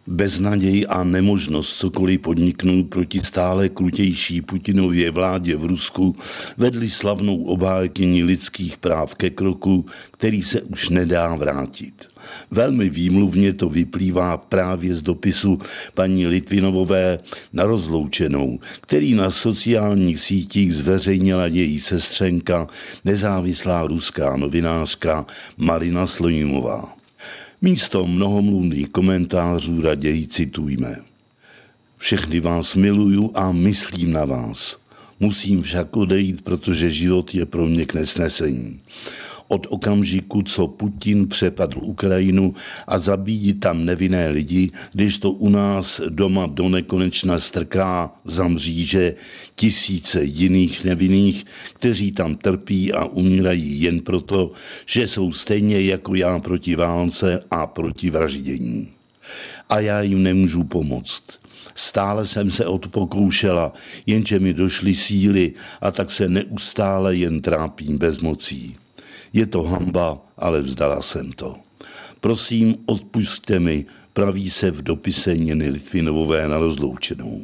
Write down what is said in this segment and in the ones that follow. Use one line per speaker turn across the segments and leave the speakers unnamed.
Beznaděj a nemožnost cokoliv podniknout proti stále krutější Putinově vládě v Rusku vedly slavnou obhájkyni lidských práv ke kroku, který se už nedá vrátit. Velmi výmluvně to vyplývá právě z dopisu paní Litvinovové na rozloučenou, který na sociálních sítích zveřejnila její sestřenka, nezávislá ruská novinářka Marina Slonimová. Místo mnohomluvných komentářů raději citujme. Všechny vás miluju a myslím na vás. Musím však odejít, protože život je pro mě k nesnesení. Od okamžiku, co Putin přepadl Ukrajinu a zabíjí tam nevinné lidi, když to u nás doma do nekonečna strká za mříže tisíce jiných nevinných, kteří tam trpí a umírají jen proto, že jsou stejně jako já proti válce a proti vraždění. A já jim nemůžu pomoct. Stále jsem se odpokoušela, jenže mi došly síly a tak se neustále jen trápím bezmocí. Je to hanba, ale vzdala jsem to. Prosím, odpusťte mi, praví se v dopise Niny Litvinovové na rozloučenou.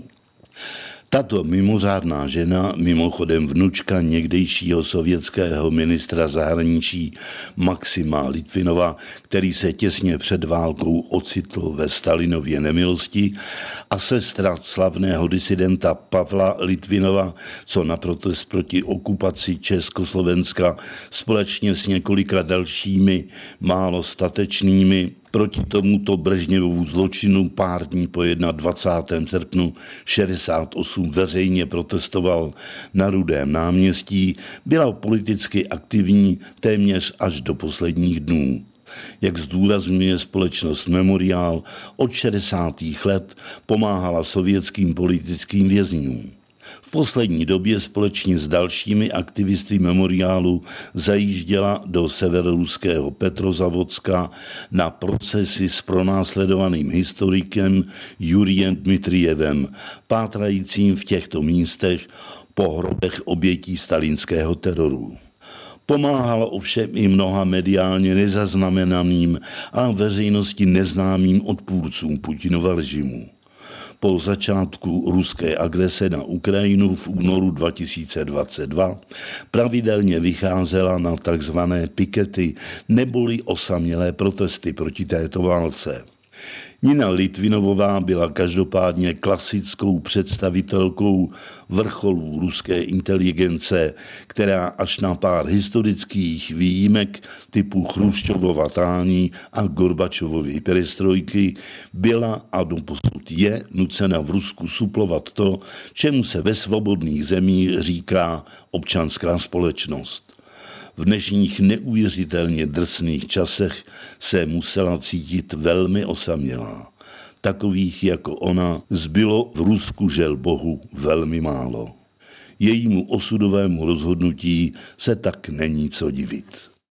Tato mimořádná žena, mimochodem vnučka někdejšího sovětského ministra zahraničí Maxima Litvinova, který se těsně před válkou ocitl ve Stalinově nemilosti, a sestra slavného disidenta Pavla Litvinova, co na protest proti okupaci Československa společně s několika dalšími málo statečnými proti tomuto Brežněvovu zločinu pár dní po 21. srpnu 68 veřejně protestoval na Rudém náměstí, byla politicky aktivní téměř až do posledních dnů. Jak zdůrazňuje společnost Memoriál, od 60. let pomáhala sovětským politickým vězňům. V poslední době společně s dalšími aktivisty Memoriálu zajížděla do severoruského Petrozavodska na procesy s pronásledovaným historikem Jurijem Dmitrijevem, pátrajícím v těchto místech po hrobech obětí stalinského teroru. Pomáhalo ovšem i mnoha mediálně nezaznamenaným a veřejnosti neznámým odpůrcům Putinova režimu. Po začátku ruské agrese na Ukrajinu v únoru 2022 pravidelně vycházela na takzvané pikety neboli osamělé protesty proti této válce. Nina Litvinová byla každopádně klasickou představitelkou vrcholů ruské inteligence, která až na pár historických výjimek typu Chruščovova tání a Gorbačovovy perestrojky byla a doposud je nucena v Rusku suplovat to, čemu se ve svobodných zemích říká občanská společnost. V dnešních neuvěřitelně drsných časech se musela cítit velmi osamělá. Takových jako ona zbylo v Rusku žel bohu velmi málo. Jejímu osudovému rozhodnutí se tak není co divit.